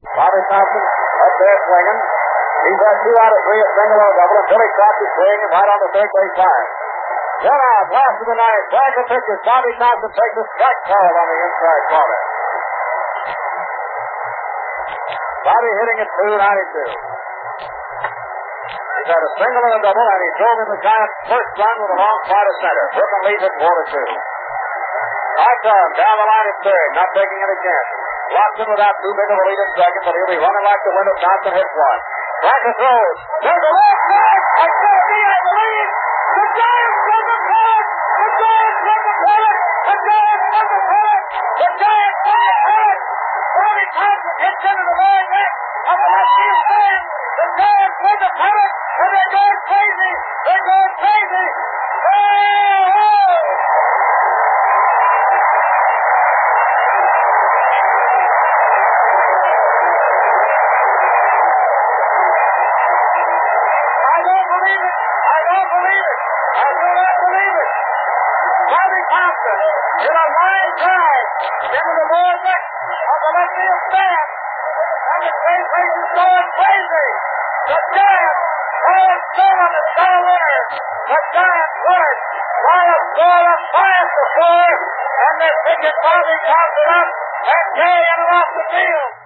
Bobby Thompson up there swinging. He's got 2 out of 3 at single or double, and Billy Cross is swinging right on the third base line. 1 out, last of the ninth. Back the pitches. Bobby Thompson takes a strike call on the inside corner. Bobby hitting at .292. He's had a single and a double, and he drove in the Giants' first run with a long fly to center. Brooklyn leads at 4-2. Armstrong down the line at third, not taking any chances. Watson without too big of a lead at second, but he'll be running like the wind if Thompson hits one. Blanca throws. There's a left back. I believe. The Giants win the pennant. The Giants win the pennant. The Giants win the pennant. The Giants win the pennant. Bobby Thompson hits into the very neck of the left field stand. The Giants win the pennant, and they're going crazy. They're going crazy. Hit a line drive into the lower deck of the left field stand. And the Space Race is going crazy. The Giants are still on the star winners. The Giants win it by a score of 5-4. And they're picking Bobby Thompson up and carrying him off the field.